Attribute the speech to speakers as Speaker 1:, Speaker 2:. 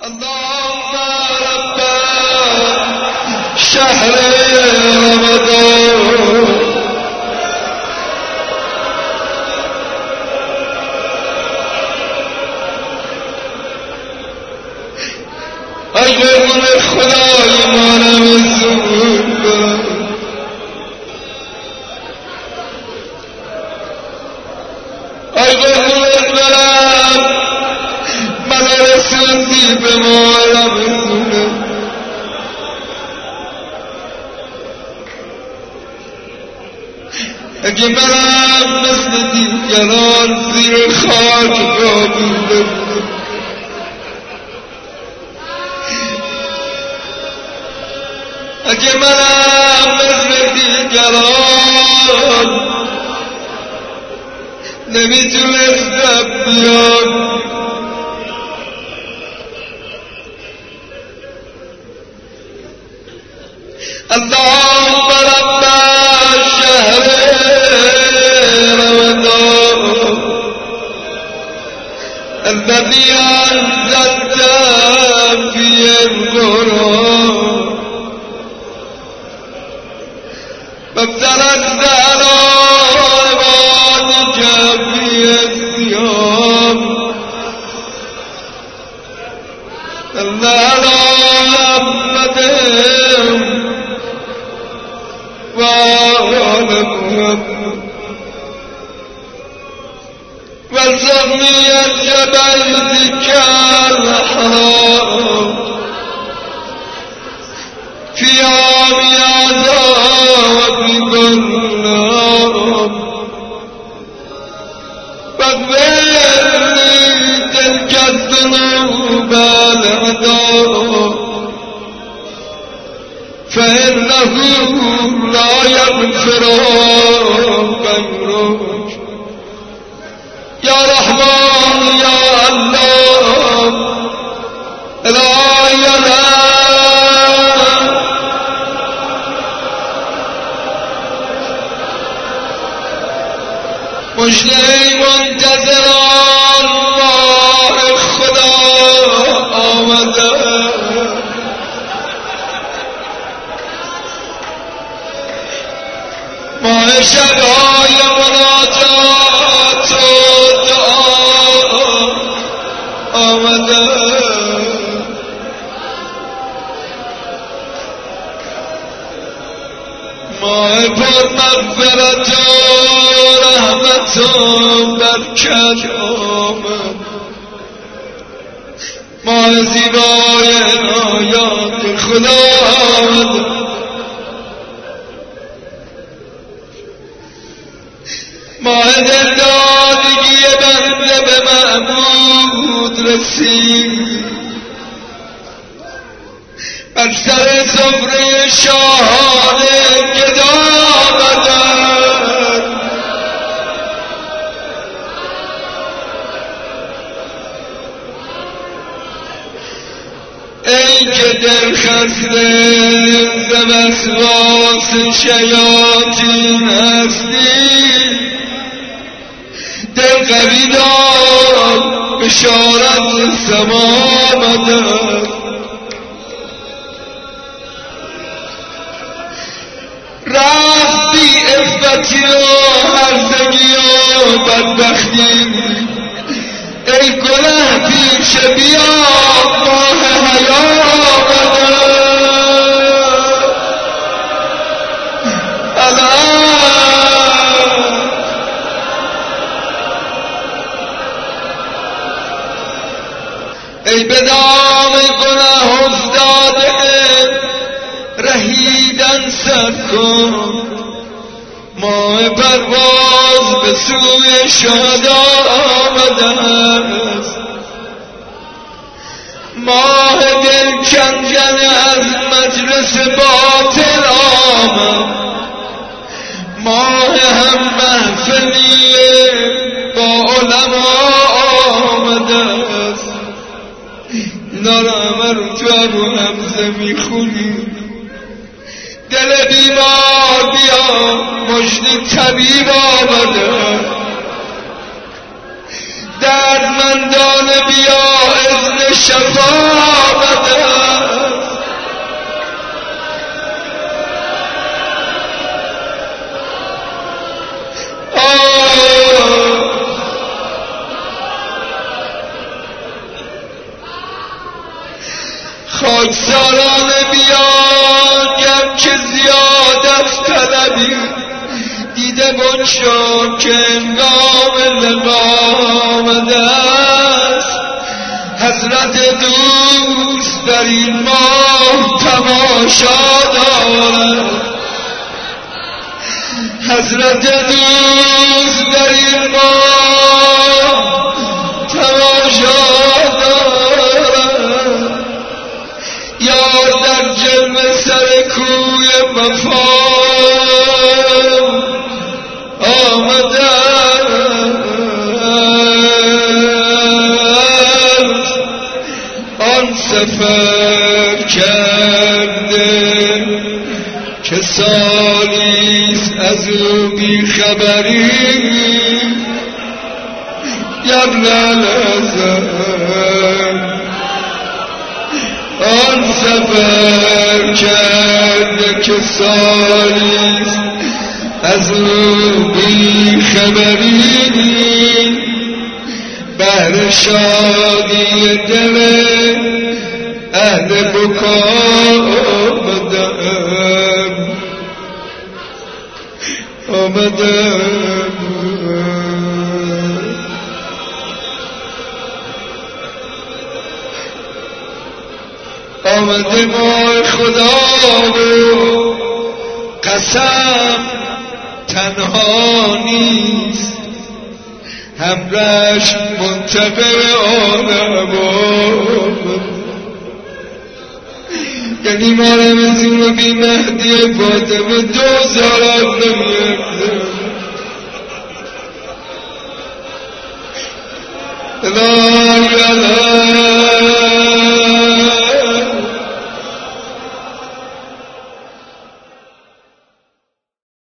Speaker 1: اللهم رب شهر رمضان ای قربون خدای ما رو مزور کن ای قربون دلم من رسوندی به ما رو مزور اگه منم مثل دیگران زیر خاک خوابیده اگه منم مثل دیگران نمیتونستم بیام اللهم رب شهر رمضان الذي أنزلت فيه القرآن وابتلت على عبادك فيه الصيام صل على محمد وآل محمد وارزقني بيتك الحرام في عام عذاب كل عام واغفر لي تلك الذنوب الأعداء فإنه لا يغفر غيرك يا رحمن يا الله لا إله مجدی منتظران ماه خدا آمده ماه شبهای مناجات و دعا آمده ماه پر مغفرت رحمت و برکت آمد ماه زیبای عنایات خدا آمد ماه دلدادگی بنده به معبود رسید بر سر سفره شاهانه گدا آمدند ای که دل خسته ز وسواس شیاطین هستی دل قوی دار بشارت سما آمده رفتی عفتی و هرزگی و بدبختی ای گنه پیش بیا ماه حیا آمده ای به دام گناه افتاده رهیدن سر کن ماه پرواز به سوی شهدا آمده است ماه دل کندن از مجلس باطل آمد ماه هم محفلی با علما آمده است اینا را همه رو تو ابو حمزه میخونی دل بیمار بیا مجد طبیب آمده دردمندان بیا اذن شفا خاکساران بیان که زیادت طلبی دیده بگشا که انگام لقا آمده است. حضرت دوست در این ماه تماشا دارد، حضرت دوست در این ماه تماشا دارد. یار در جلوه سر کوی وفا آمده است. آن سفر کرده که سالیست از او بی خبری یبن الحسن. آن سفر کرده که سالیست از او بی خبری بهر شادی دل اهل بکا آمده ماه خدا و قسم تنها نیست، همرش منتقل عالم یعنی مارم زور بی مهدی فاطمه 2000 نمیده. لا اله